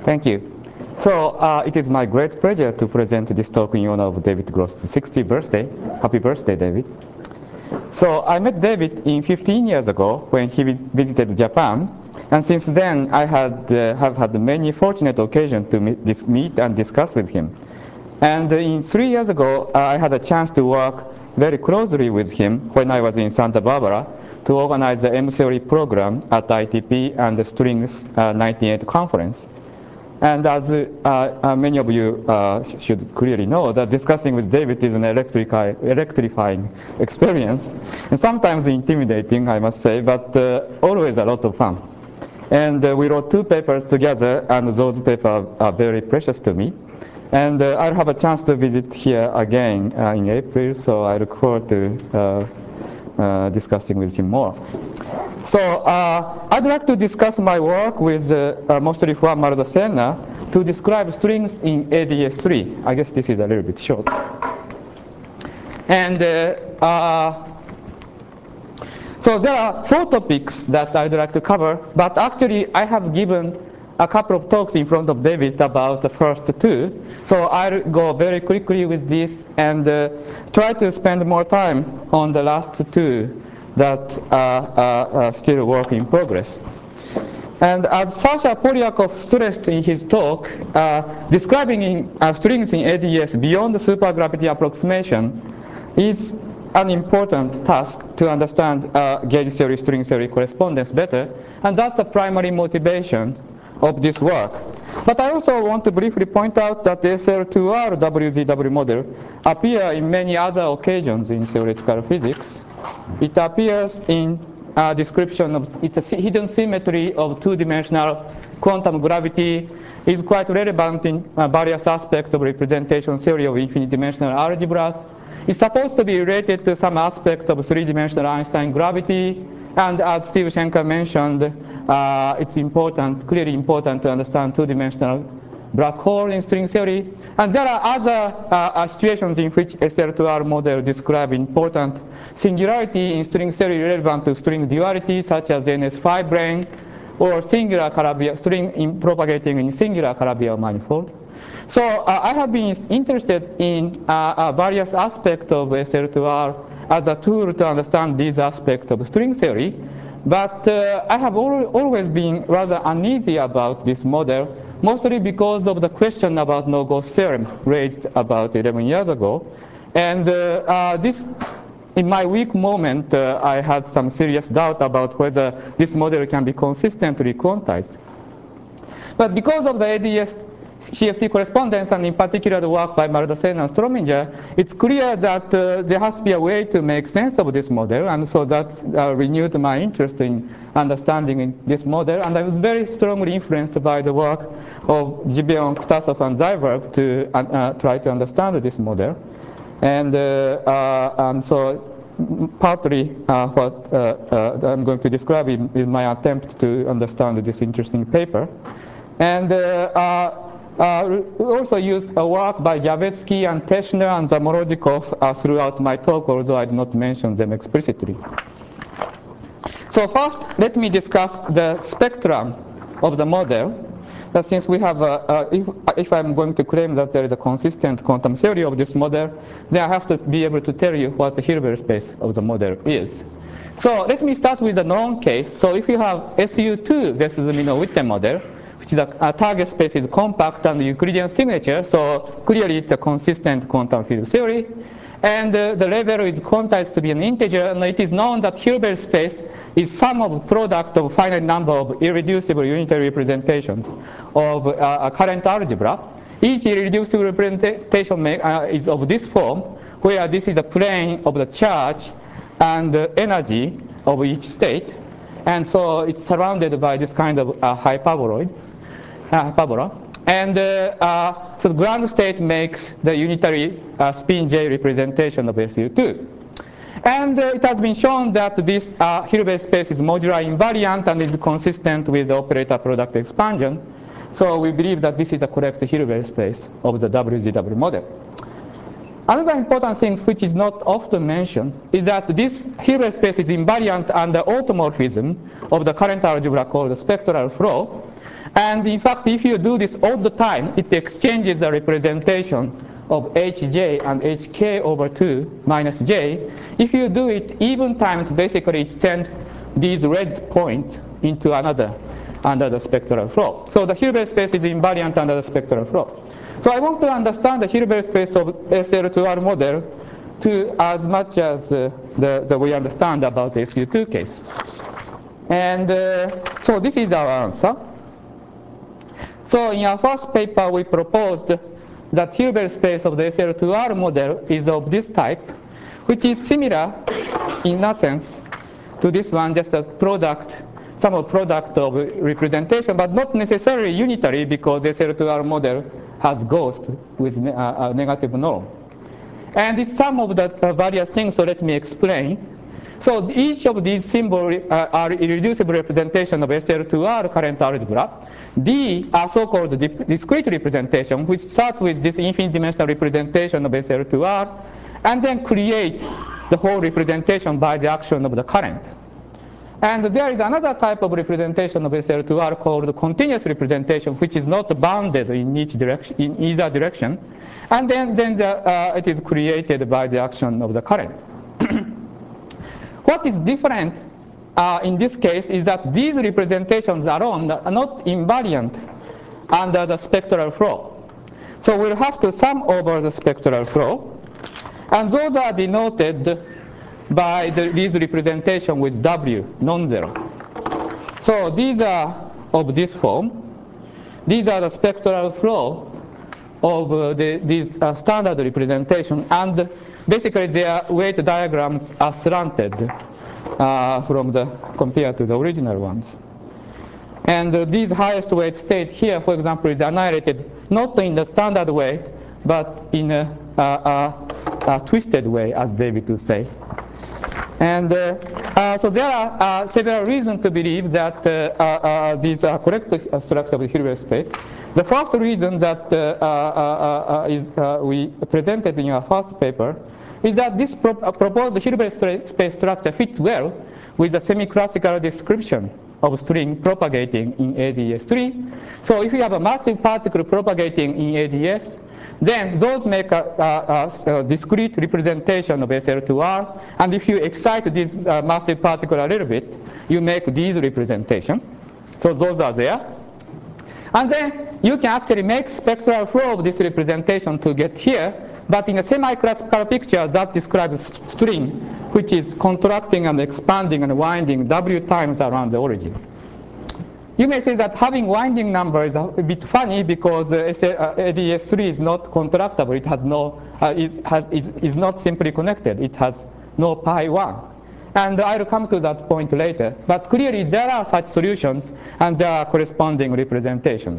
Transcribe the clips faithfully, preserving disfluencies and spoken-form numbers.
Thank you. So uh, it is my great pleasure to present this talk in honor of David Gross's sixtieth birthday. Happy birthday, David. So I met David in fifteen years ago when he vis visited Japan, and since then I had, uh, have had many fortunate occasions to meet, this, meet and discuss with him. And uh, in three years ago, uh, I had a chance to work very closely with him when I was in Santa Barbara to organize the M theory program at I T P and the Strings uh, ninety-eight conference. And as uh, uh, many of you uh, should clearly know, that discussing with David is an electrifying experience, and sometimes intimidating, I must say, but uh, always a lot of fun. And uh, we wrote two papers together, and those papers are very precious to me. And uh, I'll have a chance to visit here again uh, in April, so I look forward to uh, uh, discussing with him more. So uh, I'd like to discuss my work with uh, uh, mostly Juan Maldacena to describe strings in A D S three. I guess this is a little bit short. And uh, uh, so there are four topics that I'd like to cover, but actually I have given a couple of talks in front of David about the first two. So I'll go very quickly with this and uh, try to spend more time on the last two that are uh, uh, still work in progress. And as Sasha Polyakov stressed in his talk, uh, describing in, uh, strings in A D S beyond the supergravity approximation is an important task to understand uh, gauge theory, string theory correspondence better, and that's the primary motivation of this work. But I also want to briefly point out that the S L two R W Z W model appears in many other occasions in theoretical physics. It appears in a description of its a hidden symmetry of two-dimensional quantum gravity, is quite relevant in uh, various aspects of representation theory of infinite-dimensional algebras. It's supposed to be related to some aspect of three-dimensional Einstein gravity, and as Steve Shenker mentioned, uh, it's important, clearly important to understand two-dimensional black hole in string theory. And there are other uh, situations in which S L two R model describe important singularity in string theory relevant to string duality, such as N S five brane, or singular Calabi string in propagating in singular Calabi manifold. So uh, I have been interested in uh, uh, various aspects of S L two R as a tool to understand these aspects of string theory. But uh, I have al always been rather uneasy about this model, mostly because of the question about no-Gauss theorem raised about eleven years ago. And uh, uh, this, in my weak moment, uh, I had some serious doubt about whether this model can be consistently quantized. But because of the A D S C F T correspondence, and in particular the work by Maldacena and Strominger, it's clear that uh, there has to be a way to make sense of this model, and so that uh, renewed my interest in understanding this model. And I was very strongly influenced by the work of Gibeon, Ktasov, and Zyberg to uh, uh, try to understand this model. And, uh, uh, and so partly uh, what uh, uh, I'm going to describe in, in my attempt to understand this interesting paper. And uh, uh, Uh, we also used a work by Javetsky and Teschner and Zamorozhikov uh, throughout my talk, although I did not mention them explicitly. So first, let me discuss the spectrum of the model. Uh, since we have, a, uh, if, if I'm going to claim that there is a consistent quantum theory of this model, then I have to be able to tell you what the Hilbert space of the model is. So let me start with the known case. So if you have S U two versus Minor-Witten model, which is a, a target space is compact and Euclidean signature, so clearly it's a consistent quantum field theory. And uh, the level is quantized to be an integer, and it is known that Hilbert space is sum of product of finite number of irreducible unitary representations of uh, a current algebra. Each irreducible representation make, uh, is of this form, where this is the plane of the charge and the energy of each state. And so it's surrounded by this kind of uh, hyperboloid. Uh, parabola. And uh, uh, so the ground state makes the unitary uh, spin J representation of S U two. And uh, it has been shown that this uh, Hilbert space is modular invariant and is consistent with the operator product expansion. So we believe that this is the correct Hilbert space of the W Z W model. Another important thing which is not often mentioned is that this Hilbert space is invariant under automorphism of the current algebra called the spectral flow. And in fact, if you do this all the time, it exchanges the representation of hj and hk over two minus j. If you do it even times, basically it sends these red points into another under the spectral flow. So the Hilbert space is invariant under the spectral flow. So I want to understand the Hilbert space of S L two R model to as much as uh, the, the we understand about the S U two case. And uh, so this is our answer. So in our first paper, we proposed that Hilbert space of the S L two R model is of this type, which is similar in a sense to this one, just a product, some product of representation, but not necessarily unitary, because the S L two R model has ghost with a negative norm. And it's some of the uh, various things, so let me explain. So each of these symbols uh, are irreducible representation of S L two R current algebra. D are so-called discrete representation, which start with this infinite dimensional representation of S L two R, and then create the whole representation by the action of the current. And there is another type of representation of S L two R called continuous representation, which is not bounded in each direction, in either direction, and then, then the, uh, it is created by the action of the current. What is different uh, in this case is that these representations alone are not invariant under the spectral flow. So we'll have to sum over the spectral flow, and those are denoted by the, these representation with W, non-zero. So these are of this form. These are the spectral flow of uh, the, these uh, standard representation, and basically their weight diagrams are slanted uh, from the compared to the original ones. And uh, these highest weight state here, for example, is annihilated not in the standard way, but in a, a, a, a twisted way, as David would say. And uh, uh, so there are uh, several reasons to believe that uh, uh, uh, these are correct structure of the Hilbert space. The first reason that uh, uh, uh, uh, is, uh, we presented in our first paper is that this pro uh, proposed Hilbert space structure fits well with a semi-classical description of string propagating in A D S three. So if you have a massive particle propagating in A D S, then those make a, a, a, a discrete representation of S L two R, and if you excite this uh, massive particle a little bit, you make these representations. So those are there. And then you can actually make spectral flow of this representation to get here, but in a semi-classical picture that describes string, which is contracting and expanding and winding W times around the origin. You may say that having winding number is a bit funny because uh, A D S three is not contractible. It has no, uh, is, has, is, is not simply connected. It has no pi one. And I'll come to that point later. But clearly there are such solutions and there are corresponding representations.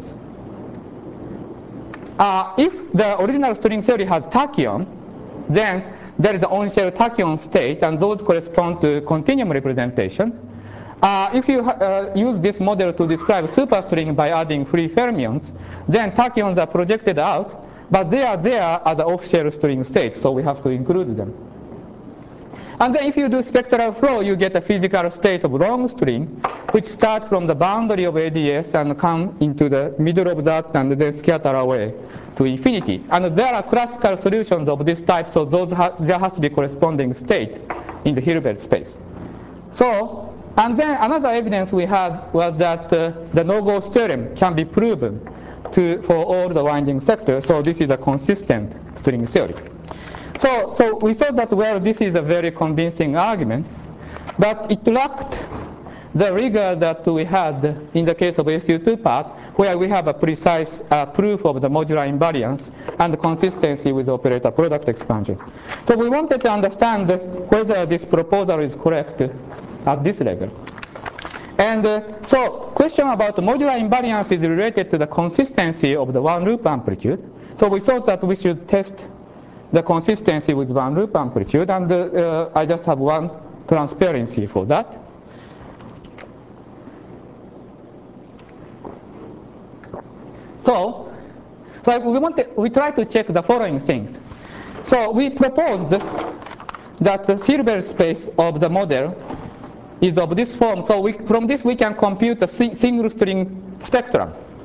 Uh, if the original string theory has tachyon, then there is an on-shell tachyon state, and those correspond to continuum representation. Uh, if you uh, use this model to describe superstring by adding free fermions, then tachyons are projected out, but they are there as an off-shell string state, so we have to include them. And then if you do spectral flow, you get a physical state of long string, which start from the boundary of A D S and come into the middle of that and then scatter away to infinity. And there are classical solutions of this type, so those ha there has to be corresponding state in the Hilbert space. So, and then another evidence we had was that uh, the no-ghost theorem can be proven to, for all the winding sectors. So this is a consistent string theory. So, so we thought that, well, this is a very convincing argument, but it lacked the rigor that we had in the case of S U two part, where we have a precise uh, proof of the modular invariance and consistency with operator product expansion. So we wanted to understand whether this proposal is correct at this level. And uh, so question about the modular invariance is related to the consistency of the one loop amplitude. So we thought that we should test the consistency with one loop amplitude, and uh, uh, I just have one transparency for that. So, so we, want to, we try to check the following things. So we proposed that the Hilbert space of the model is of this form. So we, from this we can compute a si single string spectrum.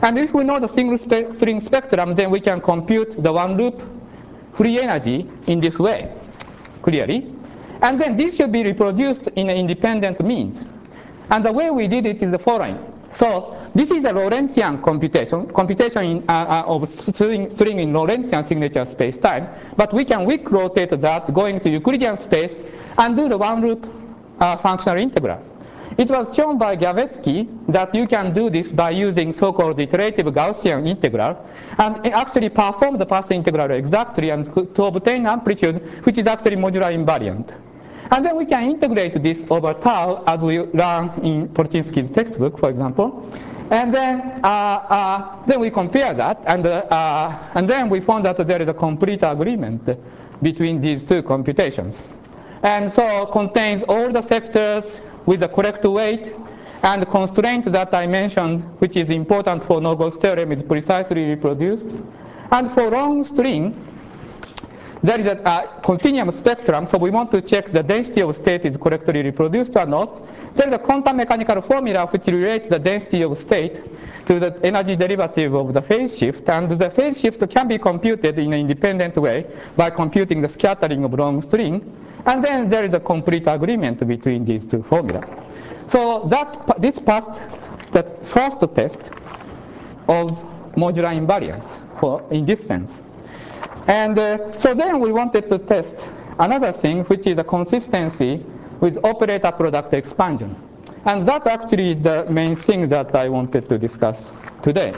And if we know the single spe string spectrum, then we can compute the one loop free energy in this way, clearly. And then this should be reproduced in an independent means. And the way we did it is the following. So this is a Lorentzian computation, computation in, uh, uh, of string, string in Lorentzian signature space-time. But we can weak rotate that going to Euclidean space and do the one-loop uh, functional integral. It was shown by Gawecki that you can do this by using so-called iterative Gaussian integral and actually perform the path integral exactly and to obtain amplitude which is actually modular invariant. And then we can integrate this over tau as we learn in Polchinski's textbook, for example. And then, uh, uh, then we compare that, and, uh, and then we found that there is a complete agreement between these two computations. And so contains all the sectors with the correct weight, and the constraint that I mentioned, which is important for no-Gauss theorem, is precisely reproduced. And for long string, there is a uh, continuum spectrum, so we want to check the density of state is correctly reproduced or not. There is a quantum mechanical formula which relates the density of state to the energy derivative of the phase shift, and the phase shift can be computed in an independent way by computing the scattering of long string, and then there is a complete agreement between these two formula. So that this passed the first test of modular invariance for, in this sense. And uh, so then we wanted to test another thing, which is the consistency with operator product expansion. And that actually is the main thing that I wanted to discuss today.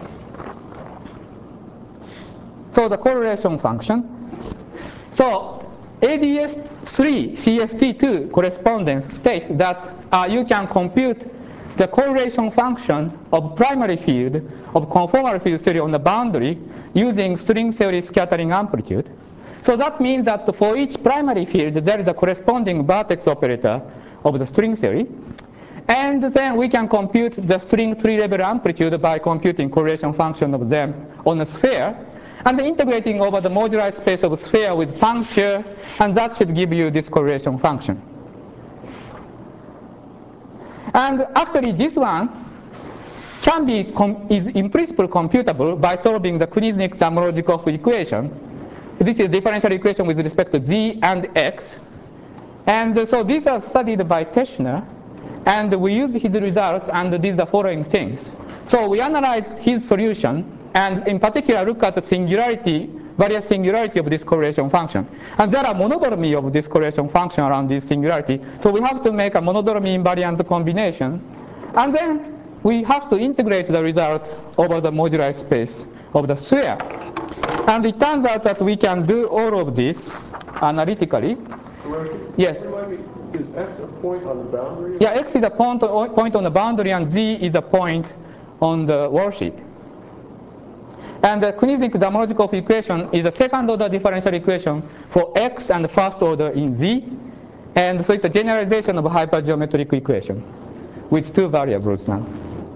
So the correlation function. So A D S three C F T two correspondence states that uh, you can compute the correlation function of primary field of conformal field theory on the boundary using string theory scattering amplitude. So that means that for each primary field, there is a corresponding vertex operator of the string theory. And then we can compute the string three-level amplitude by computing correlation function of them on a sphere, and integrating over the moduli space of a sphere with puncture, and that should give you this correlation function. And actually this one can be, is in principle computable by solving the Kuznick-Zamolodchikov equation. This is a differential equation with respect to z and x. And so these are studied by Teschner, and we used his result and did the following things. So we analyzed his solution, and in particular look at the singularity, various singularity of this correlation function. And there are monodromy of this correlation function around this singularity. So we have to make a monodromy invariant combination. And then we have to integrate the result over the modular space of the sphere. And it turns out that we can do all of this analytically. Yes? Is x a point on the boundary? Yeah, x is a point, point on the boundary, and z is a point on the worldsheet. And the Kuznick-Zamolodchikov equation is a second-order differential equation for x and first order in z. And so it's a generalization of a hypergeometric equation with two variables now.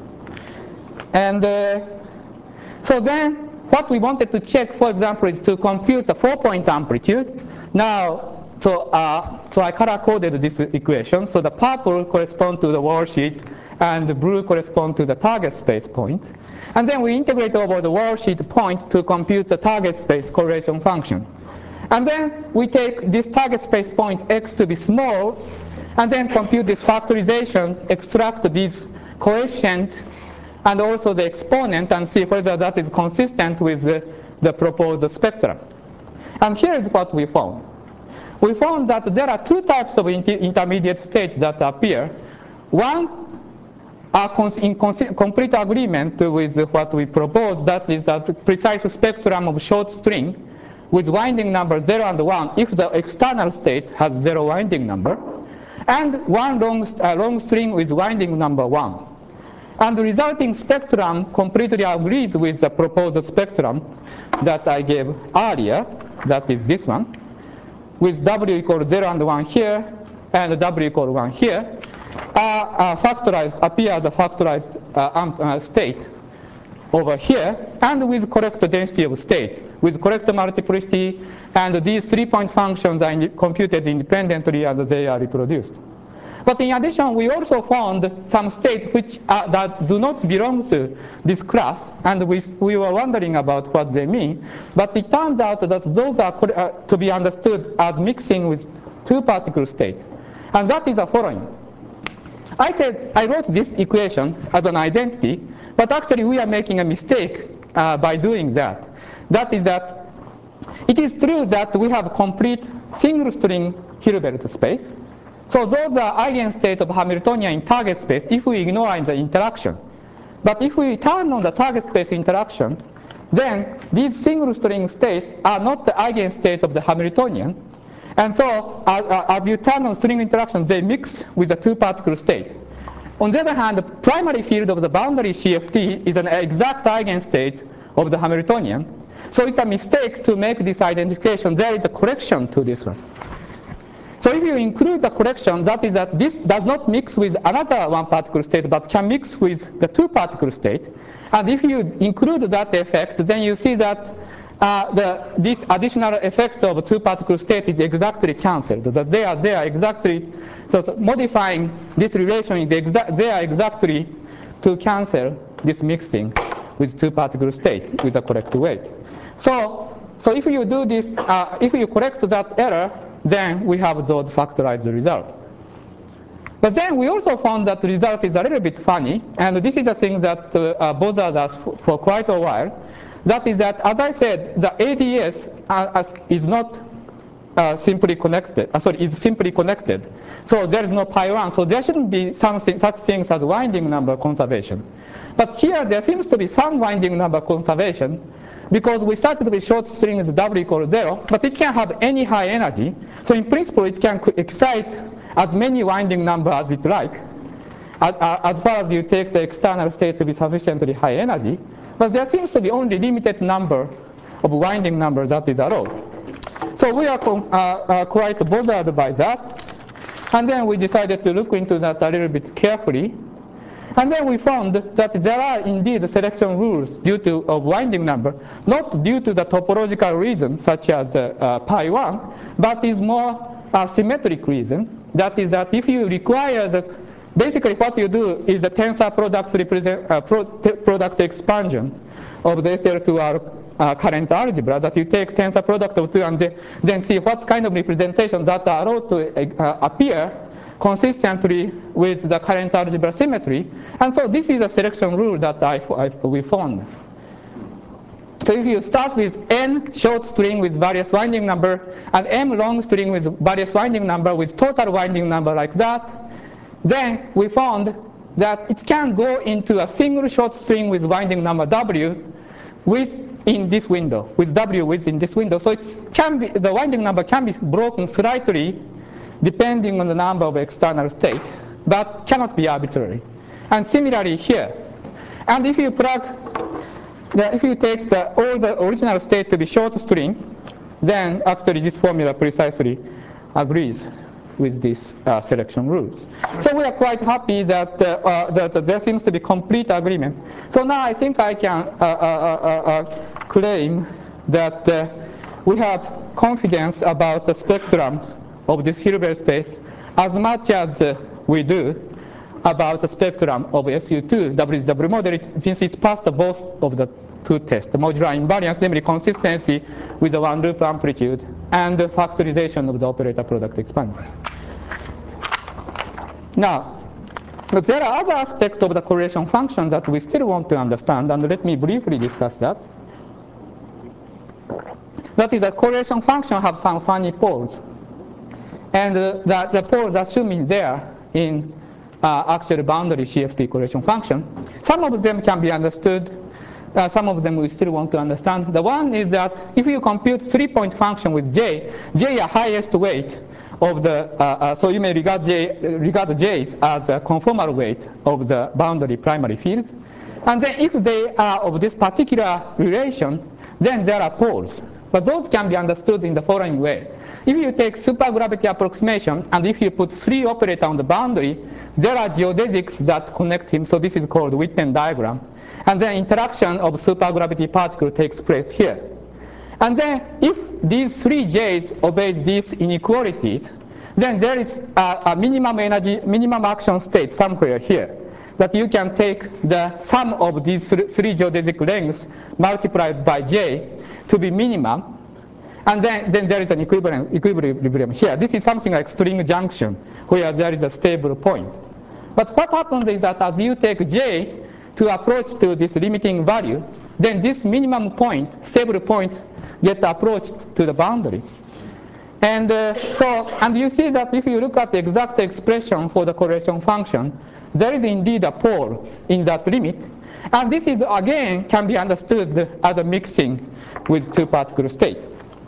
And uh, so then what we wanted to check, for example, is to compute the four-point amplitude. Now, so, uh, so I color-coded this equation. So the purple corresponds to the worldsheet, and the blue corresponds to the target space point. And then we integrate over the worldsheet point to compute the target space correlation function. And then we take this target space point x to be small, and then compute this factorization, extract this coefficient, and also the exponent, and see whether that is consistent with the, the proposed spectrum. And here is what we found. We found that there are two types of inter intermediate states that appear. One are in complete agreement with what we propose, that is that precise spectrum of short string with winding number zero and one if the external state has zero winding number, and one long, uh, long string with winding number one. And the resulting spectrum completely agrees with the proposed spectrum that I gave earlier, that is this one, with w equals zero and one here, and w equals one here, are uh, factorized, appear as a factorized uh, um, uh, state over here, and with correct density of state, with correct multiplicity, and these three-point functions are in computed independently, and they are reproduced. But in addition, we also found some states which are, that do not belong to this class, and we, we were wondering about what they mean. But it turns out that those are uh, to be understood as mixing with two particle states. And that is the following. I said I wrote this equation as an identity, but actually we are making a mistake uh, by doing that. That is that it is true that we have complete single string Hilbert space. So those are eigenstates of Hamiltonian in target space if we ignore the interaction. But if we turn on the target space interaction, then these single string states are not the eigenstate of the Hamiltonian. And so uh, as you turn on string interactions, they mix with the two particle state. On the other hand, the primary field of the boundary C F T is an exact eigenstate of the Hamiltonian. So it's a mistake to make this identification. There is a correction to this one. So if you include the correction, that is that this does not mix with another one particle state, but can mix with the two particle state. And if you include that effect, then you see that uh, the, this additional effect of two particle state is exactly cancelled. That they are there exactly, so, so modifying this relation is exa there exactly to cancel this mixing with two particle state with the correct weight. So, so if you do this, uh, if you correct that error, then we have those factorized results. But then we also found that the result is a little bit funny, and this is a thing that uh, uh, bothered us for, for quite a while. That is that, as I said, the A D S uh, is not uh, simply connected, uh, sorry, is simply connected. So there is no pi one, so there shouldn't be something, such things as winding number conservation. But here there seems to be some winding number conservation, because we started with short strings W equals zero, but it can have any high energy. So in principle, it can excite as many winding numbers as it like, as, as far as you take the external state to be sufficiently high energy. But there seems to be only limited number of winding numbers that is allowed. So we are uh, uh, quite bothered by that. And then we decided to look into that a little bit carefully. And then we found that there are indeed selection rules due to a winding number, not due to the topological reasons such as uh, uh, pi one, but is more a symmetric reason. That is that if you require the, basically what you do is a tensor product represent, uh, pro product expansion of the S L two R uh, current algebra, that you take tensor product of two and then see what kind of representations that are allowed to uh, appear consistently with the current algebra symmetry. And so this is a selection rule that I, I, we found. So if you start with n short string with various winding number and m long string with various winding number with total winding number like that, then we found that it can go into a single short string with winding number w with in this window, with w within this window. So it can be, the winding number can be broken slightly depending on the number of external states, but cannot be arbitrary. And similarly here. And if you plug, the, if you take the, all the original state to be short string, then actually this formula precisely agrees with these uh, selection rules. So we are quite happy that, uh, uh, that uh, there seems to be complete agreement. So now I think I can uh, uh, uh, uh, claim that uh, we have confidence about the spectrum of this Hilbert space as much as uh, we do about the spectrum of S U two W W model. It means it's passed both of the two tests, the modular invariance, namely consistency with the one loop amplitude, and the factorization of the operator product expansion. Now, but there are other aspects of the correlation function that we still want to understand, and let me briefly discuss that. That is, that correlation function have some funny poles. And uh, the, the poles assuming there in uh, actual boundary C F T correlation function. Some of them can be understood. Uh, some of them we still want to understand. The one is that if you compute three-point function with j, j are highest weight of the, uh, uh, so you may regard, j, regard j's as a conformal weight of the boundary primary fields. And then if they are of this particular relation, then there are poles. But those can be understood in the following way. If you take supergravity approximation, and if you put three operators on the boundary, there are geodesics that connect him, so this is called Witten diagram. And then interaction of supergravity particle takes place here. And then if these three j's obeys these inequalities, then there is a, a minimum energy, minimum action state somewhere here, that you can take the sum of these three geodesic lengths multiplied by j to be minimum, and then, then there is an equilibrium, equilibrium here. This is something like string junction, where there is a stable point. But what happens is that as you take j to approach to this limiting value, then this minimum point, stable point, get approached to the boundary. And uh, so, and you see that if you look at the exact expression for the correlation function, there is indeed a pole in that limit. And this is, again, can be understood as a mixing with two particle state.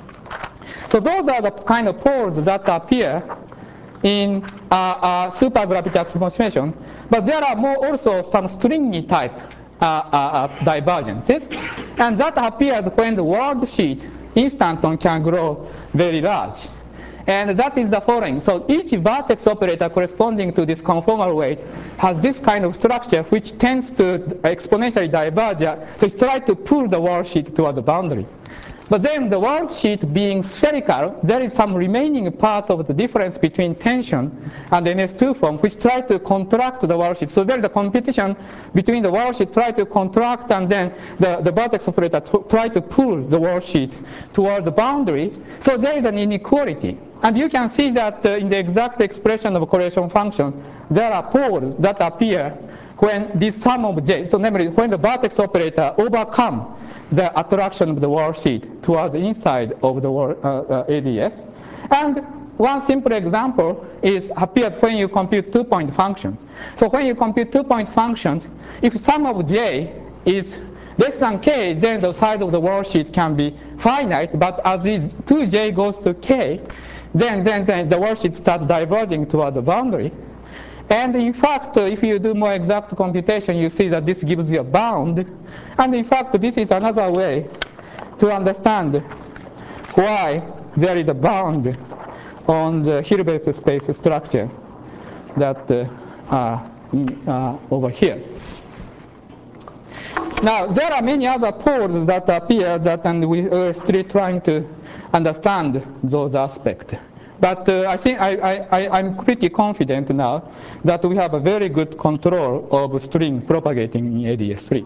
So those are the kind of poles that appear in uh, uh, supergravity approximation. But there are more also some stringy type uh, uh, uh, divergences. And that appears when the world sheet instanton can grow very large. And that is the following. So each vertex operator corresponding to this conformal weight has this kind of structure which tends to exponentially diverge. So it tries to pull the world sheet toward the boundary. But then the world sheet being spherical, there is some remaining part of the difference between tension and N S two form which try to contract the world sheet. So there is a competition between the world sheet try to contract and then the, the vertex operator try to pull the world sheet toward the boundary. So there is an inequality. And you can see that uh, in the exact expression of a correlation function, there are poles that appear when this sum of j, so namely when the vertex operator overcome the attraction of the world sheet towards the inside of the world, uh, uh, A D S. And one simple example is appears when you compute two-point functions. So when you compute two-point functions, if sum of j is less than k, then the size of the world sheet can be finite. But as this two j goes to k, then, then, then the world sheet starts diverging toward the boundary. And in fact, uh, if you do more exact computation, you see that this gives you a bound. And in fact, this is another way to understand why there is a bound on the Hilbert space structure that uh, are in, uh, over here. Now, there are many other poles that appear that, and we are still trying to understand those aspects. But uh, I think I, I, I'm pretty confident now that we have a very good control of string propagating in A D S three.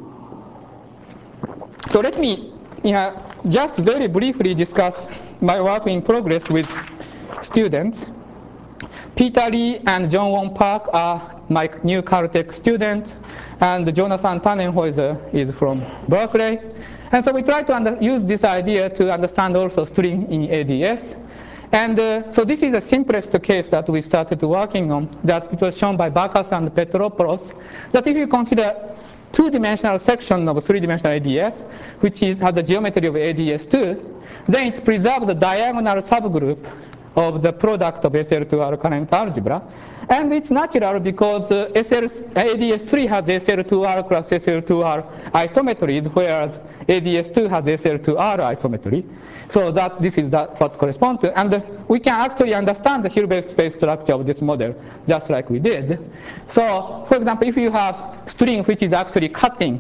So let me you know, just very briefly discuss my work in progress with students. Peter Lee and John Won Park are my new Caltech students, and Jonathan Tannenhäuser is from Berkeley. And so we try to under, use this idea to understand also string in A D S. And uh, so this is the simplest case that we started working on, that it was shown by Bacchus and Petropoulos, that if you consider two-dimensional section of three-dimensional A D S, which is, has the geometry of A D S two, then it preserves the diagonal subgroup of the product of S L two R current algebra. And it's natural because uh, S L, A D S three has S L two R plus S L two R isometries, whereas A D S two has S L two R isometry. So that this is that what corresponds to. And uh, we can actually understand the Hilbert space structure of this model just like we did. So, for example, if you have string which is actually cutting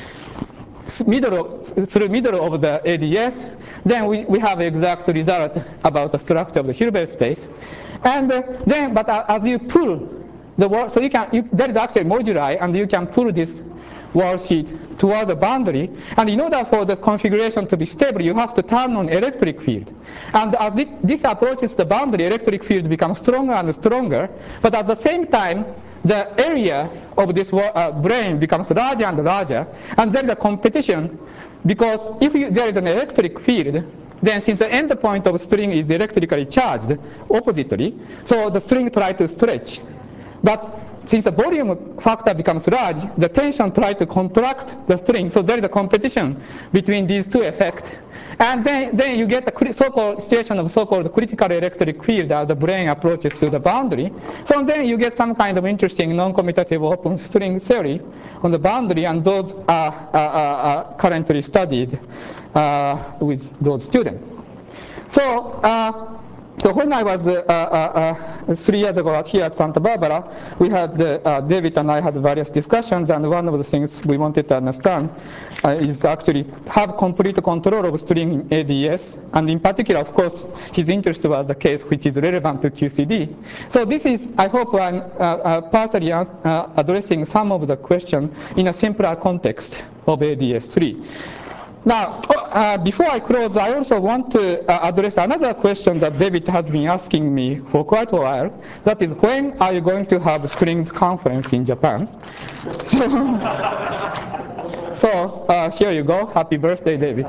middle of, through middle of the A D S, then we, we have exact result about the structure of the Hilbert space. And uh, then, but uh, as you pull the wall, so you can, you, there is actually moduli, and you can pull this wall sheet towards the boundary. And in order for the configuration to be stable, you have to turn on electric field. And as it, this approaches the boundary, electric field becomes stronger and stronger. But at the same time, the area of this uh, brain becomes larger and larger, and there is a competition, because if you, there is an electric field, then since the end point of string is electrically charged oppositely, so the string tries to stretch. But since the volume factor becomes large, the tension tries to contract the string, so there is a competition between these two effects. And then, then you get a so-called situation of so-called critical electric field as the brain approaches to the boundary. So then you get some kind of interesting non-commutative open string theory on the boundary, and those are, are, are currently studied uh, with those students. So uh, So when I was uh, uh, uh, three years ago here at Santa Barbara, we had, uh, uh, David and I had various discussions, and one of the things we wanted to understand uh, is actually have complete control of string in A D S, and in particular, of course, his interest was the case which is relevant to Q C D. So this is, I hope I'm uh, uh, partially uh, addressing some of the question in a simpler context of A D S three. Now, uh, before I close, I also want to uh, address another question that David has been asking me for quite a while. That is, when are you going to have Strings conference in Japan? So, so uh, here you go. Happy birthday, David.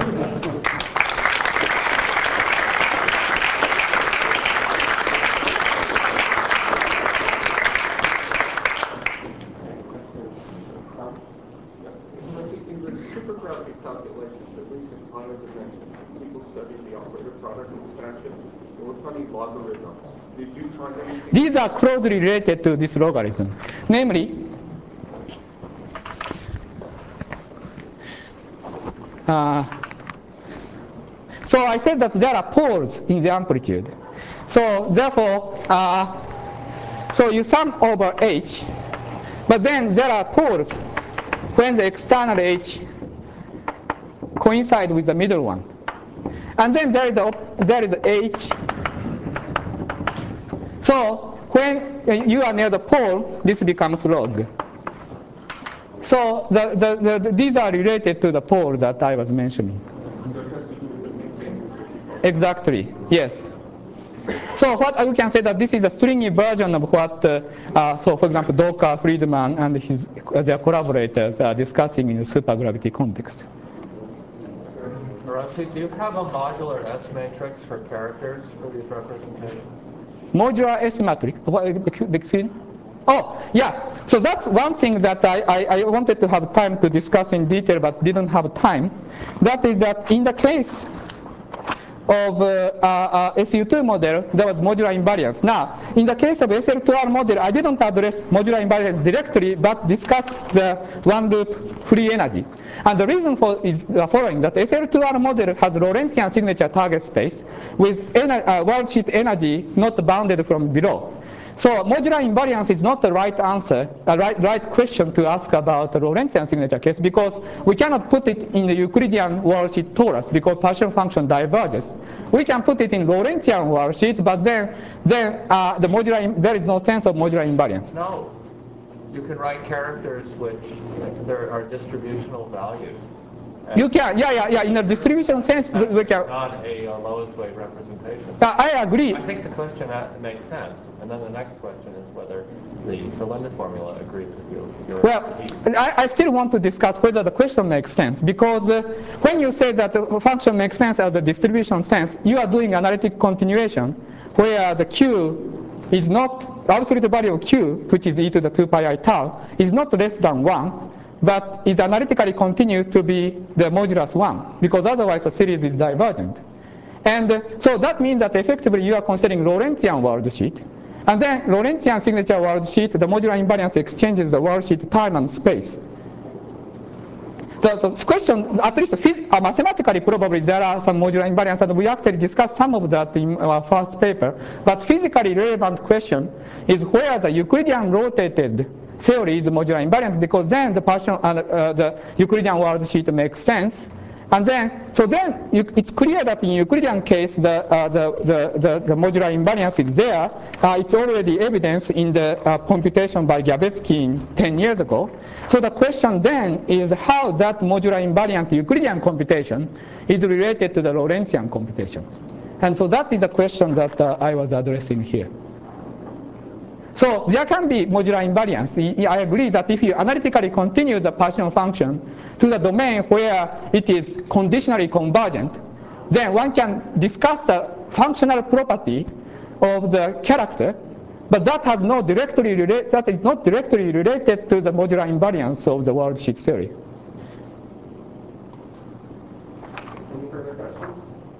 Supergravity calculations, at least in higher dimensions, people study the operator product extraction. We're finding logarithms. Did you find anything? These are closely related to this logarithm. Namely, uh, so I said that there are poles in the amplitude. So therefore, uh, so you sum over h, but then there are poles when the external h coincide with the middle one. And then there is a, there is a h. So when you are near the pole, this becomes log. So the, the, the, these are related to the pole that I was mentioning. Exactly, yes. So what we can say that this is a stringy version of what, uh, uh, so for example, Docker, Friedman, and his, uh, their collaborators are discussing in the supergravity context. Rossi, do you have a modular S matrix for characters for these representations? Modular S matrix? What, excuse me? Oh, yeah. So that's one thing that I, I, I wanted to have time to discuss in detail, but didn't have time. That is that in the case of uh, uh, uh, S U two model, there was modular invariance. Now, in the case of S L two R model, I didn't address modular invariance directly, but discussed the one-loop free energy. And the reason for is the following, that S L two R model has Lorentzian signature target space with uh, worldsheet energy not bounded from below. So modular invariance is not the right answer, a right, right question to ask about the Lorentzian signature case, because we cannot put it in the Euclidean worldsheet torus because partial function diverges. We can put it in Lorentzian worldsheet, but then, then uh, the modular, there is no sense of modular invariance. No. You can write characters which there are distributional values. You can, yeah, yeah, yeah. In a distribution sense, we, we can. Not a uh, lowest weight representation. Uh, I agree. I think the question makes sense, and then the next question is whether the Verlinde formula agrees with you. Your well, I, I still want to discuss whether the question makes sense, because uh, when you say that the function makes sense as a distribution sense, you are doing analytic continuation, where the q is not absolute value of q, which is e to the two pi I tau, is not less than one. But is analytically continued to be the modulus one, because otherwise the series is divergent. And uh, so that means that effectively you are considering Lorentzian worldsheet. And then Lorentzian signature worldsheet, the modular invariance exchanges the worldsheet time and space. The, the question, at least uh, mathematically probably there are some modular invariance, and we actually discussed some of that in our first paper. But physically relevant question is where the Euclidean rotated theory is modular invariant, because then the partial, uh, uh, the Euclidean worldsheet makes sense. And then, so then you, it's clear that in Euclidean case, the, uh, the, the, the, the modular invariance is there. Uh, it's already evidenced in the uh, computation by Gavetski ten years ago. So the question then is how that modular invariant Euclidean computation is related to the Lorentzian computation. And so that is the question that uh, I was addressing here. So there can be modular invariance. I agree that if you analytically continue the partial function to the domain where it is conditionally convergent, then one can discuss the functional property of the character, but that has no directly relate, that is not directly related to the modular invariance of the worldsheet theory. Any further questions?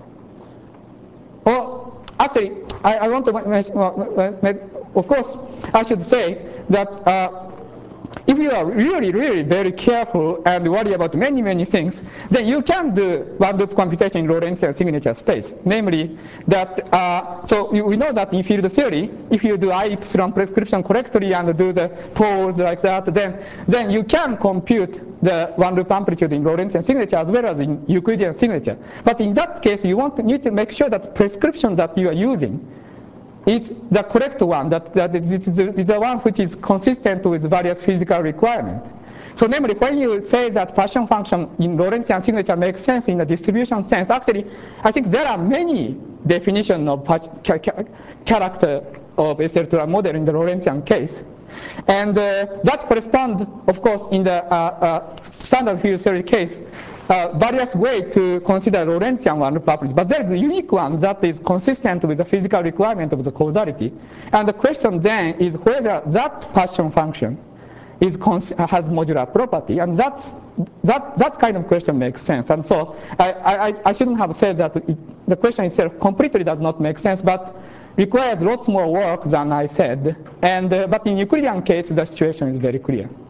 Well, actually, I, I want to mention, of course, I should say that uh, if if you are really, really very careful and worry about many, many things, then you can do one-loop computation in Lorentzian signature space. Namely, that uh, so we know that in field theory, if you do I epsilon prescription correctly and do the poles like that, then then you can compute the one-loop amplitude in Lorentzian signature as well as in Euclidean signature. But in that case, you want to need to make sure that the prescription that you are using is the correct one, that, that is the, the one which is consistent with various physical requirements. So namely, when you say that partition function in Lorentzian signature makes sense in the distribution sense, actually, I think there are many definitions of ca ca character of S L two model in the Lorentzian case. And uh, that corresponds, of course, in the uh, uh, standard field theory case, uh, various ways to consider Lorentzian one property. But there is a unique one that is consistent with the physical requirement of the causality. And the question then is whether that partition function is has modular property. And that's, that, that kind of question makes sense. And so I, I, I shouldn't have said that it, the question itself completely does not make sense, but requires lots more work than I said. And, uh, but in Euclidean case, the situation is very clear.